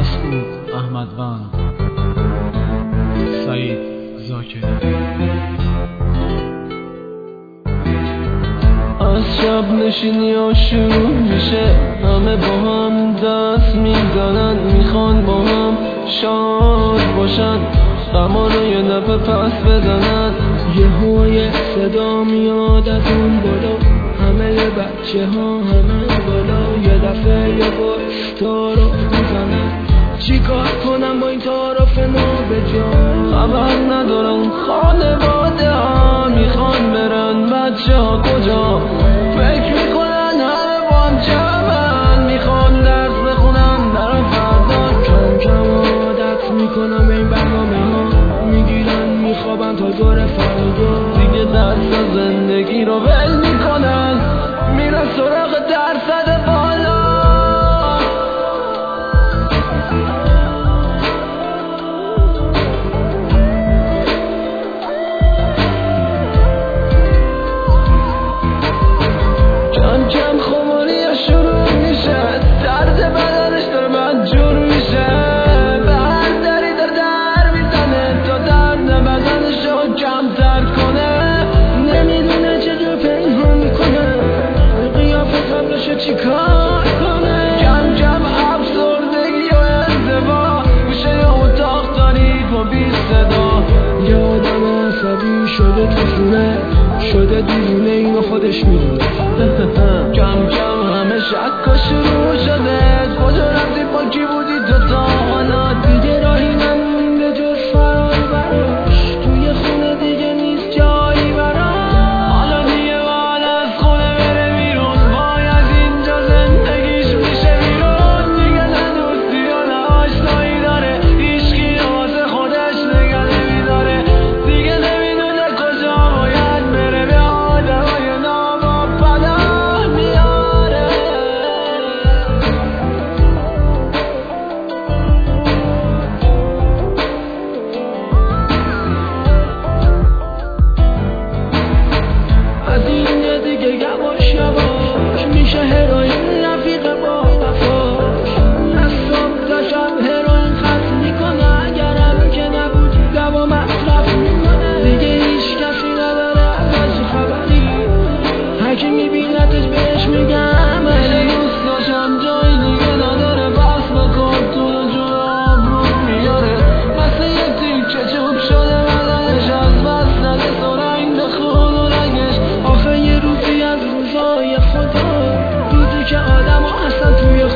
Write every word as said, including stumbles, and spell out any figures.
مسعود احمدوند، سعید زاکری. از شب نشینی ها شروع میشه، همه با هم دست میزنن، میخوان با هم شاد باشن، غما رو یه دفعه پس بزنن. یه های صدا میاد از اون بالا، همه بچه ها همه بالا، یه دفعه یه باش تارو میزنن. چی کار کنم با این تعارف نابجا؟ خبر ندارن خانواده ها میخوان برن بچه ها کجا. فکر میکنن همه با هم جمعن، میخوان درس بخونن برای فردا. کم کم عادت میکنم این برنامه ها، میگیرن میخوابن تا گره فردا. دیگه درس زندگی رو ول میکنن، میرن سراغ درصد بالا. کم کم خماری شروع میشه، درد بدنش داره بدجور میشه، به هر دری در در میزنه تا درد بدنش رو کمتر کنه. نمیدونه چجور پنهان کنه، قیافه قبلشه چی کار کنه. کم کم افسردگی و انزوا میشه یه اتاق تاریک و بی صدا. یه آدم عصبی شده تو خونه، شده دیوونه اینو خودش میدونه. کم کم همه شک و شروع شده، کجا رفتی با کی بودی تو تا حالا؟ دیگه راهی نمونده جز فرار براش، توی خونه دیگه نیست جایی براش. حالا دیگه باید از خونه بره بیرون، باید اینجا زندگیش میشه بیرون. دیگه نه دوستی و نه آشنایی داره، هیچکی واسه خودش نگه نمیداره. دیگه نمیدونه کجا باید بره، به آدمای نابا پناه میاره. از این دیگه یواش یواش میشه هروئین رفیق با وفاش. نصاب تا شب هروئین خط میکنه، اگرم که نبود دوا مصرف میکنه. دیگه هیچ کسی نداره ازش خبری، هرکی میبینتش بهش میگم علی. دوست داشتم جایی دیگه نداره، بس بکن تو رو جون آبرون میاره. مثل یه تیکه چوب شده بدنش، از بس نده و رنگ به خون و رنگش. آخه یه روزی از روزای خدا، روزی که آدم ها اصلا توی